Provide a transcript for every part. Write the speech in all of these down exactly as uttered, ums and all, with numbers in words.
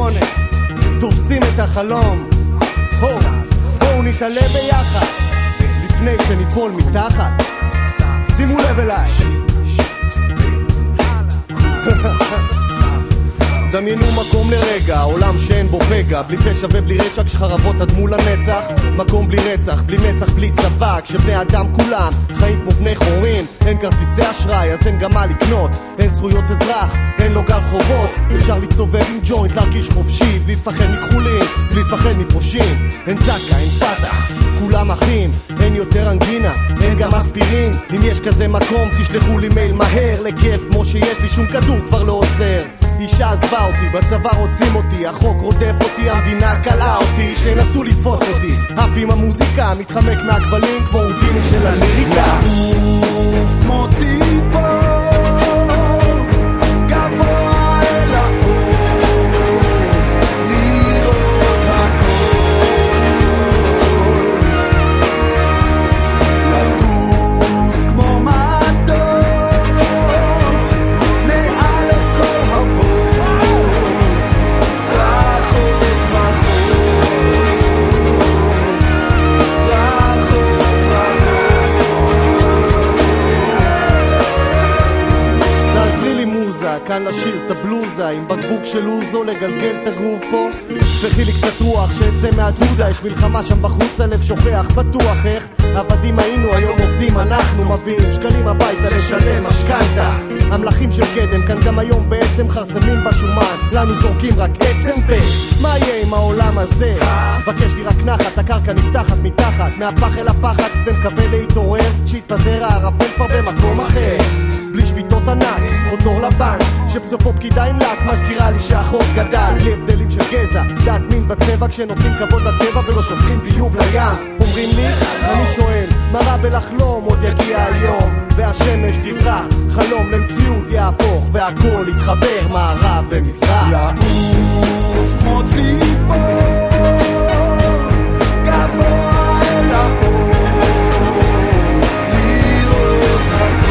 שמונה תופסים את החלום. הו, בואו נתעלה ביחד לפני שניפול מתחת. שימו לב אליי. דמיינו מקום לרגע, עולם שאין בו פגע, בלי פשע ובלי רשע, כשחרבות עד מול הנצח. מקום בלי רצח, בלי מצח, בלי צבא, כשבני אדם כולם חיים כמו בני חורין. אין כרטיסי אשראי, אז אין גם מה לקנות, אין זכויות אזרח, אין לו גם חובות. אפשר להסתובב עם ג'וינט, להרגיש חופשי, בלי לפחד מכחולים, בלי לפחד מפושים. אין זקה, אין פתח, כולם אחים, אין יותר אנגינה, אין גם אספירין. אם יש כזה מקום, תשלחו לי מייל מהר, לכיף כמו שיש לי, שום כדור כבר לא עוזר. אישה עזבה אותי, בצבא רוצים אותי, החוק רודף אותי, המדינה קלה אותי, שינסו לתפוס אותי. אף עם המוזיקה מתחמק מהכבלים כמו אודיני של הליריקה. לעוף כמו ציפור גבוה אל האור, לראות הכל, לטוס כמו מטוס מעל כל הבוץ, רחוק רחוק רחוק רחוק. תעזרי לי מוזה, כאן לשיר את הבלוזה, עם בקבוק של אוזו לגלגל את הגרוב פה. שלחי לי קצת רוח שיצא מהדודה, יש מלחמה שם בחוץ, הלב שוכח, בטוח איך עבדים היינו, היום עובדים אנחנו, מביאים שקלים הביתה לשלם משכנתה. המלאכים של קדם כאן גם היום בעצם חרסמים בשומן, לנו זורקים רק עצם פה. מה יהיה עם העולם הזה? בקש לי רק נחת, הקרקע נפתחת מתחת, מהפח אל הפחד ומקווה להתעורר, שיתפזר הערפל כבר במקום אחר. בלי שביתות ענק, או תור לבן שבסופו פקידה עם לק, מזכירה לי שהחוק גדל בלי הבדלים של גזע, דת, מין וצבע, כשנותנים כבוד לטבע ולא שופכים ביוב לים. אומרים לי, אני שואל, מה רע בלחלום? עוד יגיע היום והשמש תזרח, חלום למציאות יהפוך והכל יתחבר, מערב ומזרח. לעוף כמו ציפור גבוה אל האור, לראות הכל,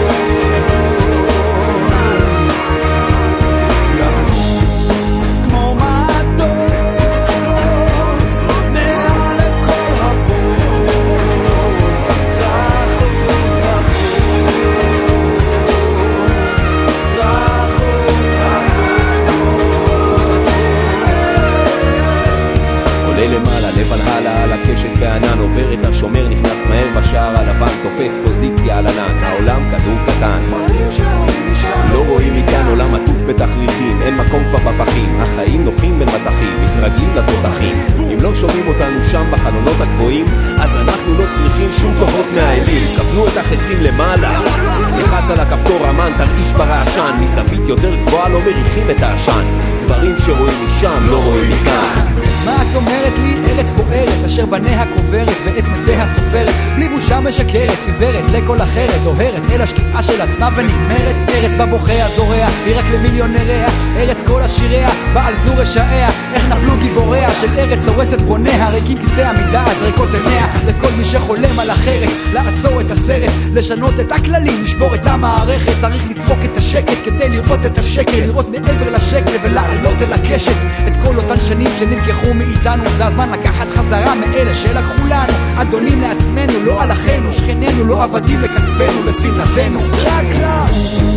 למעלה, לב על הלאה, על הקשת בענן, עובר את השומר, נכנס מהר בשער הלבן, תופס פוזיציה על ענן, העולם כדור קטן, לא רואים מכאן, עולם עטוף בתכריכים, אין מקום כבר בפחים, החיים נוחים בין מתחים, מתרגלים לתותחים. אם לא שומעים אותנו שם בחלונות הגבוהים, אז אנחנו לא צריכים שום טובות מהאלים. כוונו את החצים למעלה, לחץ על הכפתור אמן, תרגיש ברעשן, מסבית יותר גבוהה לא מריחים את העשן, דברים שרואים משם לא רואים מכאן. מה את אומרת לי? ארץ בוערת אשר בניה קוברת ואת מתיה סופרת, בלי בושה משקרת, עיוורת לכל אחרת, דוהרת אל השקיעה של עצמה ונגמרת. ארץ בבוכה הזורע, היא רק למיליונריה, ארץ כל השיריה, בעל זו רשעיה, איך נפלו גיבוריה של ארץ הורסת בוניה, ריקים כיסא המדעת, ריקות עיניה, לכל מי שחולם על אחרת, לעצור את הסרט, לשנות את הכללים, לשבור את המערכת, צריך לדפוק את השקט כדי לראות את השקל, לראות מעבר לשקל ולעלות אל הקשת, את כל אותן שנים שנלקחו מאיתנו, זה הזמן לקחת חזרה מאלה שלקחו לנו, אדונים לעצמנו, לא על אחינו, שכנינו, לא עבדים לכספנו, לשמלתנו. רק לעוף